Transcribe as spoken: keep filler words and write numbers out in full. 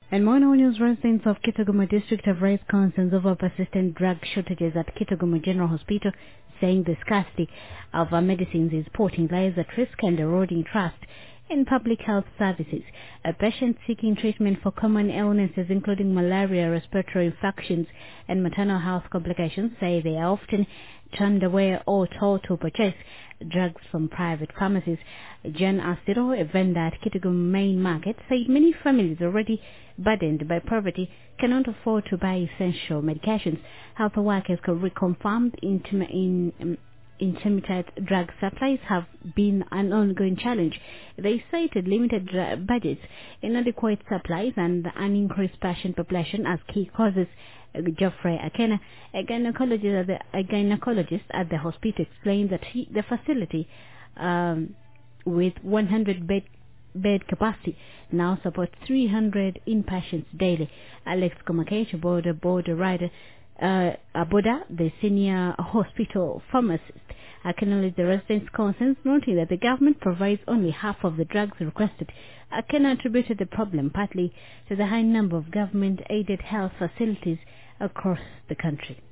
And Mono News residents of Kitaguma district have raised concerns over persistent drug shortages at Kitaguma General Hospital, saying the scarcity of uh, medicines is putting lives at risk and eroding trust in public health services. A patient seeking treatment for common illnesses including malaria, respiratory infections and maternal health complications say they are often turned away or told to purchase drugs from private pharmacies. Jan Astiro, a vendor at Kitagum Main Market, said many families already burdened by poverty cannot afford to buy essential medications. Health workers could reconfirm intim- in um, intermittent drug supplies have been an ongoing challenge. They cited limited dr- budgets, inadequate supplies, and an increased patient population as key causes. Geoffrey Akena, a gynecologist at the, a gynecologist at the hospital, explained that he, the facility, um, with one hundred bed bed capacity, now supports three hundred inpatients daily. Alex Komakech, border border rider, uh, Aboda, the senior hospital pharmacist, acknowledged the residents' concerns, noting that the government provides only half of the drugs requested. Akena attributed the problem partly to the high number of government-aided health facilities across the country.